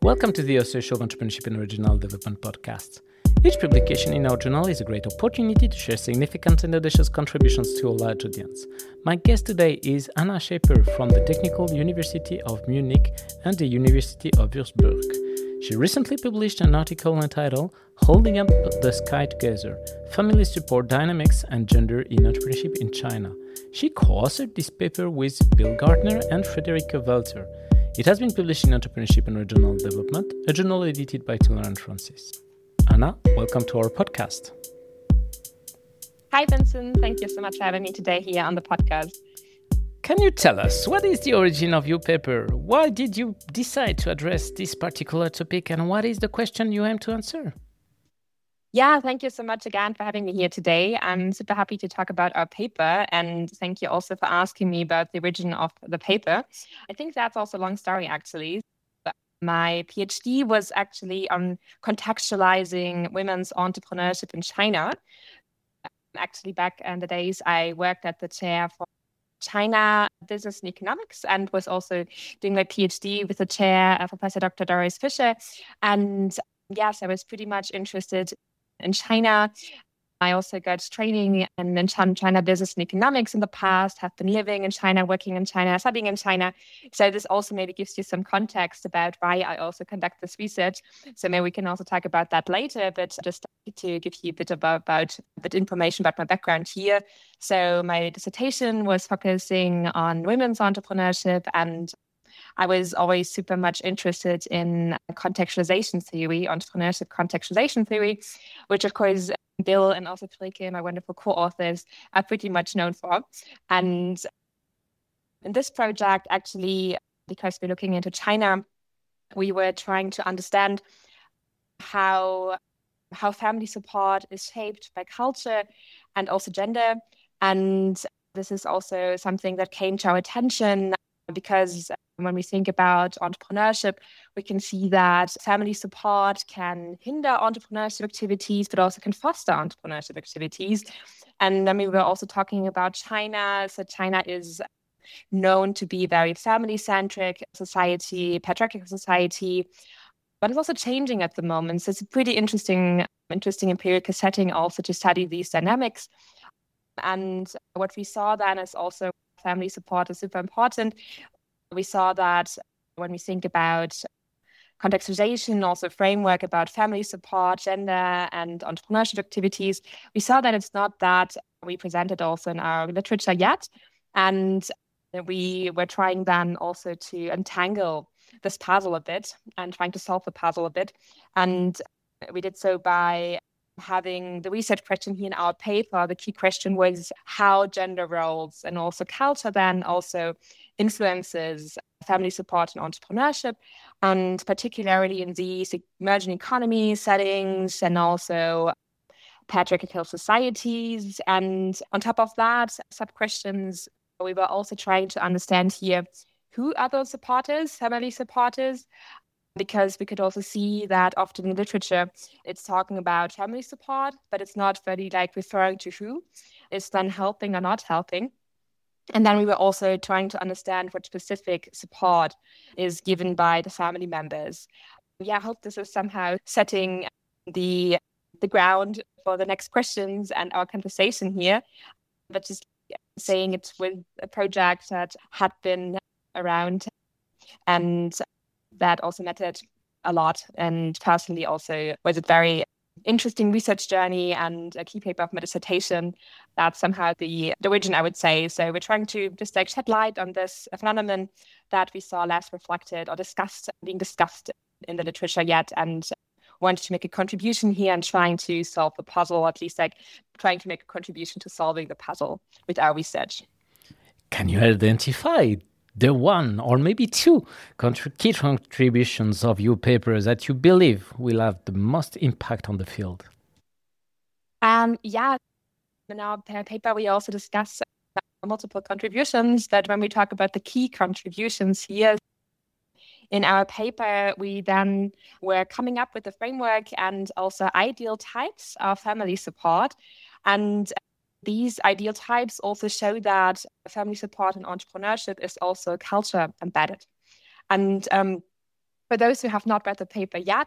Welcome to the Social Entrepreneurship and Regional Development Podcast. Each publication in our journal is a great opportunity to share significant and audacious contributions to a large audience. My guest today is Anna Schäper from the Technical University of Munich and the University of Würzburg. She recently published an article entitled Holding Up the Sky Together, Family Support Dynamics and Gender in Entrepreneurship in China. She co-authored this paper with Bill Gardner and Frederica Walter. It has been published in Entrepreneurship and Regional Development, a journal edited by Taylor and Francis. Anna, welcome to our podcast. Hi, Vincent. Thank you so much for having me today here on the podcast. Can you tell us what is the origin of your paper? Why did you decide to address this particular topic, and what is the question you aim to answer? Yeah, thank you so much again for having me here today. I'm super happy to talk about our paper, and thank you also for asking me about the origin of the paper. I think that's also a long story, actually. My PhD was actually on contextualizing women's entrepreneurship in China. Actually, back in the days, I worked at the chair for China Business and Economics and was also doing my PhD with the chair, Professor Dr. Doris Fischer. And yes, I was pretty much interested in China. I also got training in China Business and Economics in the past, have been living in China, working in China, studying in China. So this also maybe gives you some context about why I also conduct this research. So maybe we can also talk about that later, but just to give you a bit about information about my background here. So my dissertation was focusing on women's entrepreneurship, and I was always super much interested in contextualization theory, entrepreneurship contextualization theory, which of course Bill and also Friederike, my wonderful co-authors, are pretty much known for. And in this project, actually, because we're looking into China, we were trying to understand how family support is shaped by culture and also gender. And this is also something that came to our attention because when we think about entrepreneurship, we can see that family support can hinder entrepreneurship activities, but also can foster entrepreneurship activities. And then we were also talking about China. So China is known to be a very family-centric society, patriarchal society, but it's also changing at the moment. So it's a pretty interesting empirical setting also to study these dynamics. And what we saw then is also family support is super important. We saw that when we think about contextualization, also framework about family support, gender, and entrepreneurship activities, we saw that it's not that represented also in our literature yet. And we were trying then also to untangle this puzzle a bit and trying to solve the puzzle a bit. And we did so by having the research question here in our paper. The key question was how gender roles and also culture then also influences family support and entrepreneurship, and particularly in these emerging economy settings and also patriarchal societies. And on top of that, sub-questions, we were also trying to understand here who are those supporters, family supporters, because we could also see that often in literature, it's talking about family support, but it's not really referring to who is then helping or not helping. And then we were also trying to understand what specific support is given by the family members. Yeah, I hope this is somehow setting the ground for the next questions and our conversation here. But just saying it with a project that had been around and that also mattered a lot. And personally also was a very interesting research journey and a key paper of my dissertation. That's somehow the origin, I would say. So we're trying to just shed light on this phenomenon that we saw less reflected or being discussed in the literature yet, and wanted to make a contribution here and trying to solve the puzzle, or at least trying to make a contribution to solving the puzzle with our research. Can you identify the one or maybe two key contributions of your paper that you believe will have the most impact on the field? Yeah, in our paper, we also discuss multiple contributions, but when we talk about the key contributions here, in our paper, we then were coming up with a framework and also ideal types of family support. And these ideal types also show that family support and entrepreneurship is also culture embedded. And For those who have not read the paper yet,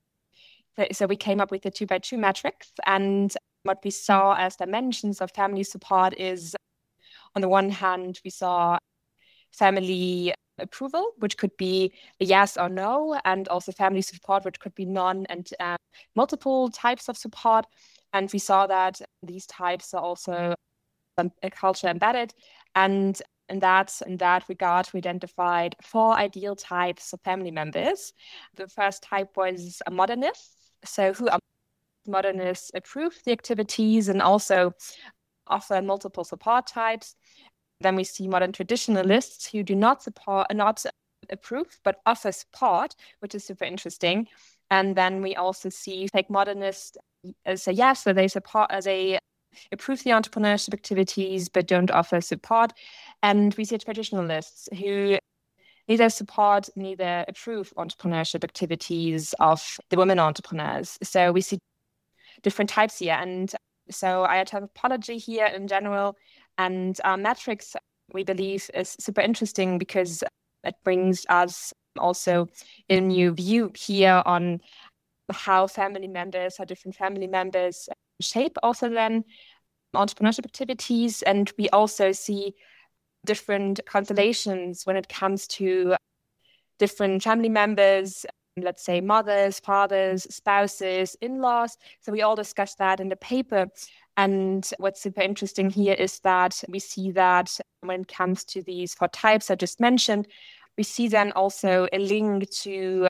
so we came up with the 2x2 matrix, and what we saw as dimensions of family support is, on the one hand, we saw family approval, which could be a yes or no, and also family support, which could be none and multiple types of support. And we saw that these types are also culture embedded. And in that regard, we identified 4 ideal types of family members. The first type was a modernist. So who are modernists approve the activities and also offer multiple support types. Then we see modern traditionalists who do not approve, but offer support, which is super interesting. And then we also see fake modernists say yes, so they support, they approve the entrepreneurship activities, but don't offer support. And we see traditionalists who neither support, neither approve entrepreneurship activities of the women entrepreneurs. So we see different types here. And so our typology here in general and our metrics, we believe, is super interesting because it brings us also a new view here on how different family members shape also then entrepreneurship activities. And we also see different constellations when it comes to different family members, let's say mothers, fathers, spouses, in-laws. So we all discussed that in the paper. And what's super interesting here is that we see that when it comes to these 4 types I just mentioned, we see then also a link to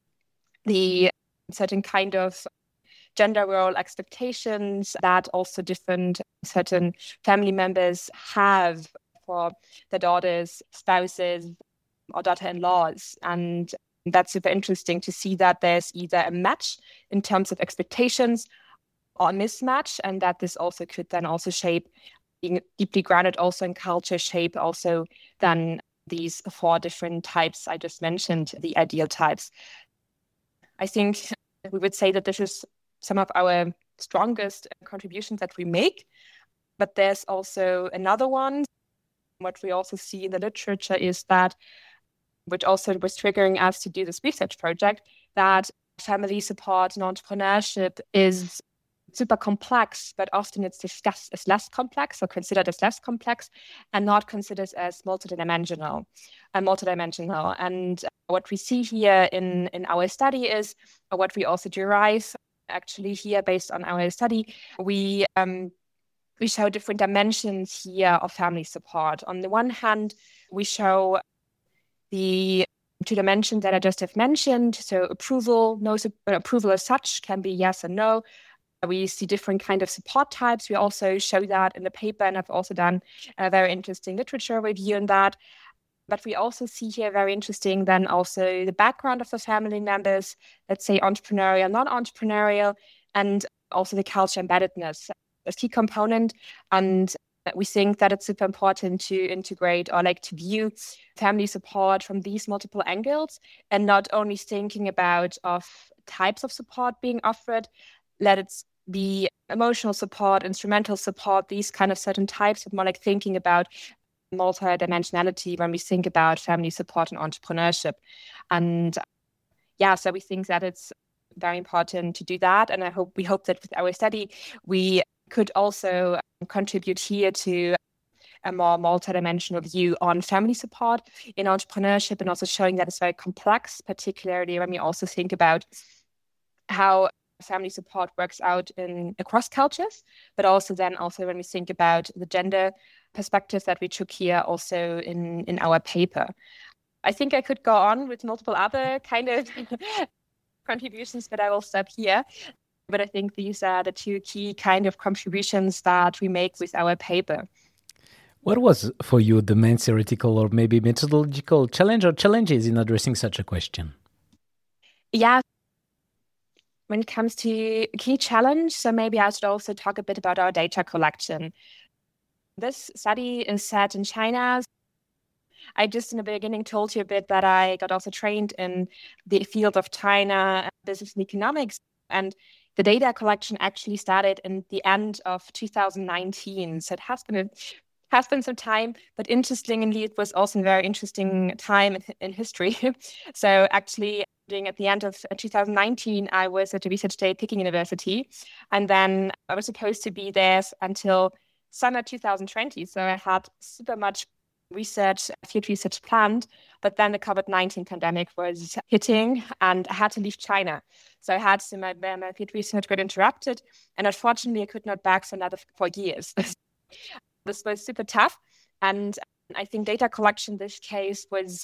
the certain kind of gender role expectations that also different certain family members have for their daughters, spouses, or daughter-in-laws. And that's super interesting to see that there's either a match in terms of expectations or a mismatch, and that this also could then also shape, being deeply grounded also in culture, shape also then these 4 different types I just mentioned, the ideal types. I think we would say that this is some of our strongest contributions that we make, but there's also another one. What we also see in the literature is that, which also was triggering us to do this research project, that family support and entrepreneurship is super complex, but often it's discussed as less complex or considered as less complex and not considered as multidimensional. And what we see here in our study is, or what we also derive actually here based on our study, we show different dimensions here of family support. On the one hand, we show the 2 dimensions that I just have mentioned. So approval, approval as such can be yes and no. We see different kind of support types. We also show that in the paper, and I've also done a very interesting literature review on that. But we also see here very interesting then also the background of the family members, let's say entrepreneurial, non-entrepreneurial, and also the culture embeddedness as key component. And we think that it's super important to integrate or to view family support from these multiple angles and not only thinking about of types of support being offered, let it be emotional support, instrumental support, these kind of certain types, but more thinking about multidimensionality when we think about family support and entrepreneurship. And so we think that it's very important to do that. And we hope that with our study, we could also contribute here to a more multidimensional view on family support in entrepreneurship, and also showing that it's very complex, particularly when we also think about how family support works out across cultures, but also when we think about the gender perspectives that we took here also in our paper. I think I could go on with multiple other kind of contributions, but I will stop here. But I think these are the 2 key kind of contributions that we make with our paper. What was for you the main theoretical or maybe methodological challenge or challenges in addressing such a question? Yeah. When it comes to key challenge, so maybe I should also talk a bit about our data collection. This study is set in China. I just in the beginning told you a bit that I got also trained in the field of China business and economics, and the data collection actually started in the end of 2019. So it has been some time, but interestingly, it was also a very interesting time in history. So actually, At the end of 2019, I was at a research day at Peking University, and then I was supposed to be there until summer 2020. So I had super much field research planned, but then the COVID-19 pandemic was hitting and I had to leave China. So I had to, my field research got interrupted, and unfortunately I could not back for another 4 years. This was super tough. And I think data collection in this case was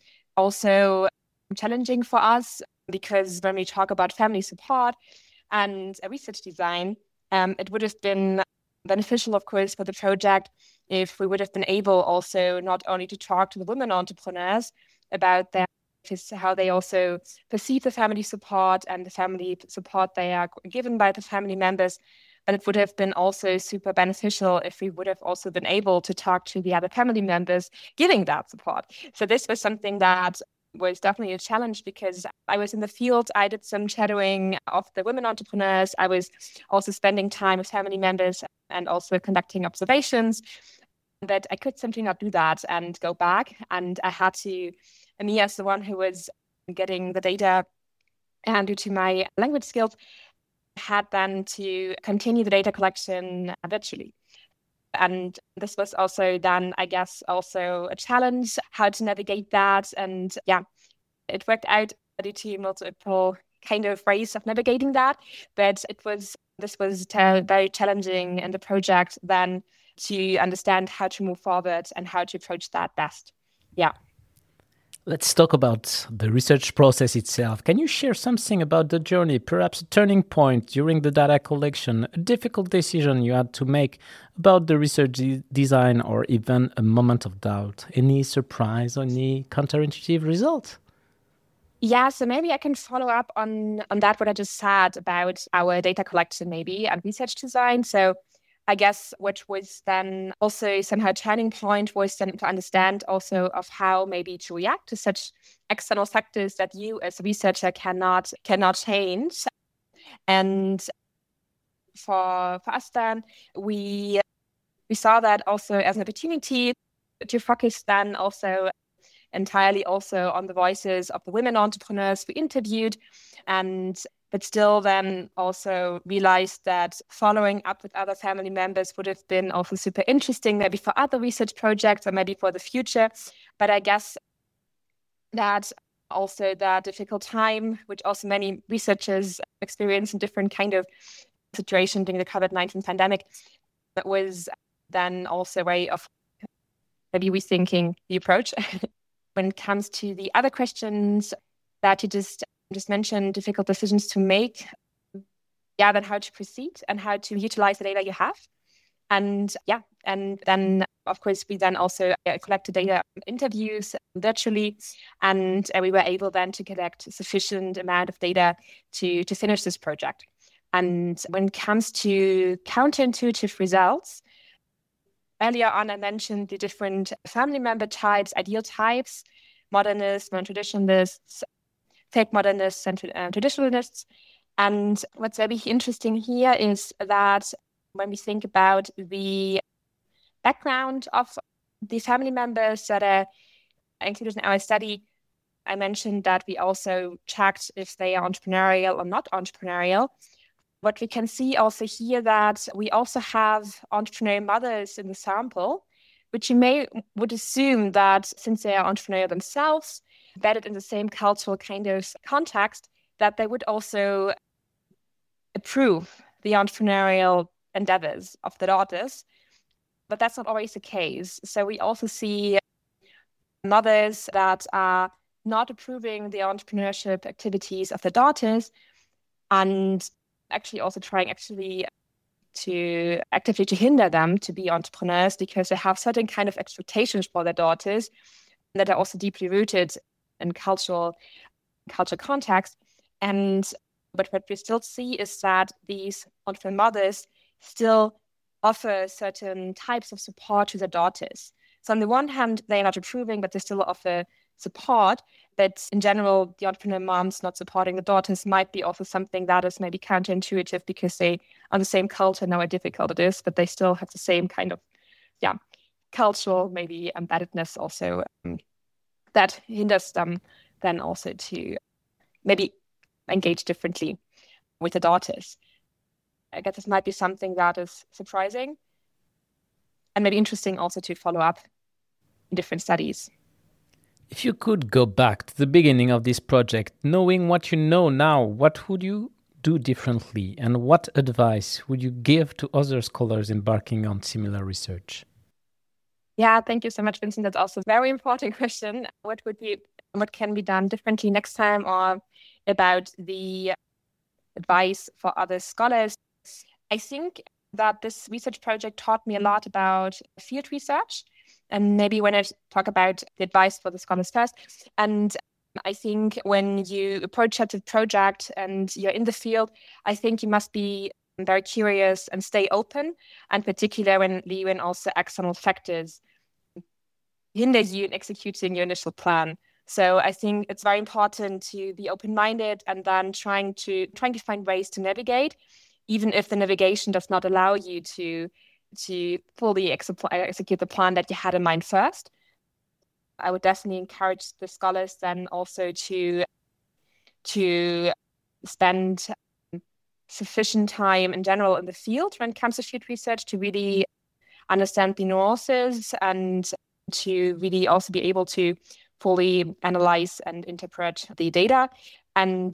also challenging for us, because when we talk about family support and research design, it would have been beneficial, of course, for the project if we would have been able also not only to talk to the women entrepreneurs about how they also perceive the family support and the family support they are given by the family members, but it would have been also super beneficial if we would have also been able to talk to the other family members giving that support. So this was something that was definitely a challenge, because I was in the field. I did some shadowing of the women entrepreneurs. I was also spending time with family members and also conducting observations. That I could simply not do that and go back. And I had to, me as the one who was getting the data, and due to my language skills, had then to continue the data collection virtually. And this was also then, I guess, also a challenge, how to navigate that. And yeah, it worked out due to multiple kind of ways of navigating that. But this was very challenging in the project then to understand how to move forward and how to approach that best. Yeah. Let's talk about the research process itself. Can you share something about the journey, perhaps a turning point during the data collection, a difficult decision you had to make about the research design, or even a moment of doubt? Any surprise or any counterintuitive result? Yeah, so maybe I can follow up on that, what I just said about our data collection maybe and research design. So I guess what was then also somehow a turning point was then to understand also of how maybe to react to such external factors that you as a researcher cannot change. And for us then, we saw that also as an opportunity to focus then also entirely also on the voices of the women entrepreneurs we interviewed, but still then also realized that following up with other family members would have been also super interesting, maybe for other research projects or maybe for the future. But I guess that also that difficult time, which also many researchers experience in different kind of situation during the COVID-19 pandemic, that was then also a way of maybe rethinking the approach. When it comes to the other questions that you just mentioned, difficult decisions to make, then how to proceed and how to utilize the data you have. And then of course we then also collected data interviews virtually, and we were able then to collect sufficient amount of data to finish this project. And when it comes to counterintuitive results, earlier on I mentioned the different family member types, ideal types, modernists, non-traditionalists, fake modernists, and traditionalists. And what's very interesting here is that when we think about the background of the family members that are included in our study, I mentioned that we also checked if they are entrepreneurial or not entrepreneurial. What we can see also here that we also have entrepreneurial mothers in the sample, which you would assume that since they are entrepreneurial themselves, embedded in the same cultural kind of context, that they would also approve the entrepreneurial endeavors of the daughters. But that's not always the case. So we also see mothers that are not approving the entrepreneurship activities of the daughters, and actually also trying to actively to hinder them to be entrepreneurs, because they have certain kind of expectations for their daughters that are also deeply rooted in cultural context. But what we still see is that these entrepreneur mothers still offer certain types of support to their daughters. So on the one hand, they're not approving, but they still offer support. But in general, the entrepreneur moms not supporting the daughters might be also something that is maybe counterintuitive, because they are the same culture, know how difficult it is, but they still have the same kind of cultural maybe embeddedness also that hinders them then also to maybe engage differently with the daughters. I guess this might be something that is surprising and maybe interesting also to follow up in different studies. If you could go back to the beginning of this project, knowing what you know now, what would you do differently, and what advice would you give to other scholars embarking on similar research? Yeah, thank you so much, Vincent. That's also a very important question. What can be done differently next time, or about the advice for other scholars? I think that this research project taught me a lot about field research. And maybe when I talk about the advice for the scholars first, and I think when you approach such a project and you're in the field, I think you must be very curious and stay open, and particularly when also external factors hinder you in executing your initial plan. So I think it's very important to be open-minded and then trying to find ways to navigate, even if the navigation does not allow you to fully execute the plan that you had in mind first. I would definitely encourage the scholars then also to spend sufficient time in general in the field when it comes to field research, to really understand the nuances and to really also be able to fully analyze and interpret the data. And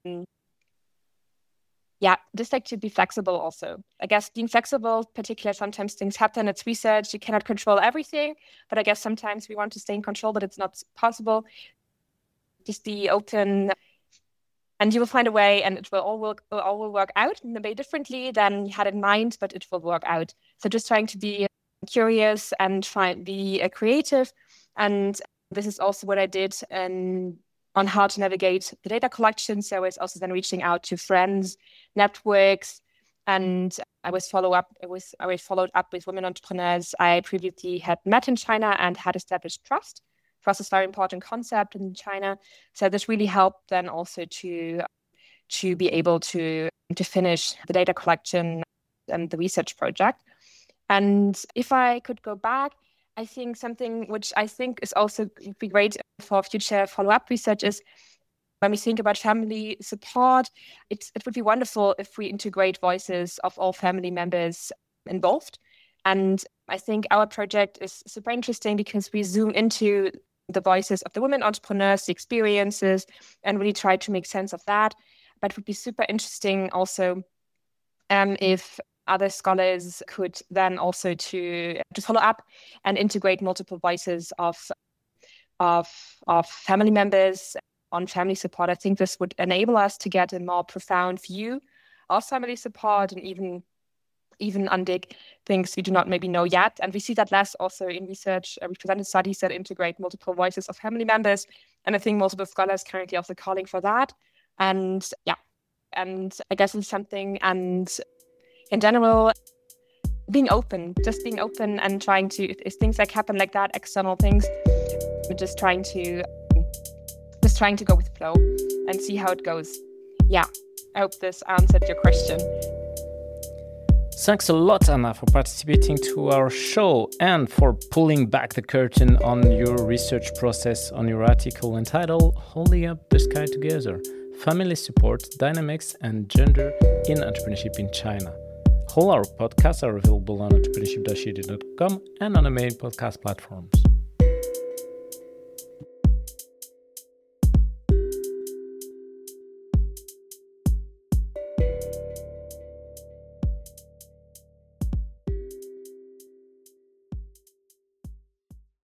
just like to be flexible also. I guess being flexible, particularly sometimes things happen, it's research, you cannot control everything, but I guess sometimes we want to stay in control, but it's not possible. Just be open and you will find a way, and it will all work out in a way differently than you had in mind, but it will work out. So just trying to be curious and be creative. And this is also what I did on how to navigate the data collection. So I was also then reaching out to friends, networks, and I followed up with women entrepreneurs I previously had met in China and had established trust. Trust is a very important concept in China. So this really helped then also to be able to finish the data collection and the research project. And if I could go back, I think something which I think is also be great for future follow-up research is when we think about family support, it would be wonderful if we integrate voices of all family members involved. And I think our project is super interesting because we zoom into the voices of the women entrepreneurs, the experiences, and really try to make sense of that. But it would be super interesting also if other scholars could then also to follow up and integrate multiple voices of family members on family support. I think this would enable us to get a more profound view of family support and even undig things we do not maybe know yet. And we see that less also in research. We presented studies that integrate multiple voices of family members. And I think multiple scholars currently also calling for that. And I guess it's something, and in general, being open and trying to, if things like happen like that, external things, just trying to go with the flow and see how it goes. Yeah, I hope this answered your question. Thanks a lot, Anna, for participating to our show and for pulling back the curtain on your research process on your article entitled Holding Up the Sky Together, Family Support, Dynamics and Gender in Entrepreneurship in China. All our podcasts are available on entrepreneurship-edu.com and on the main podcast platforms.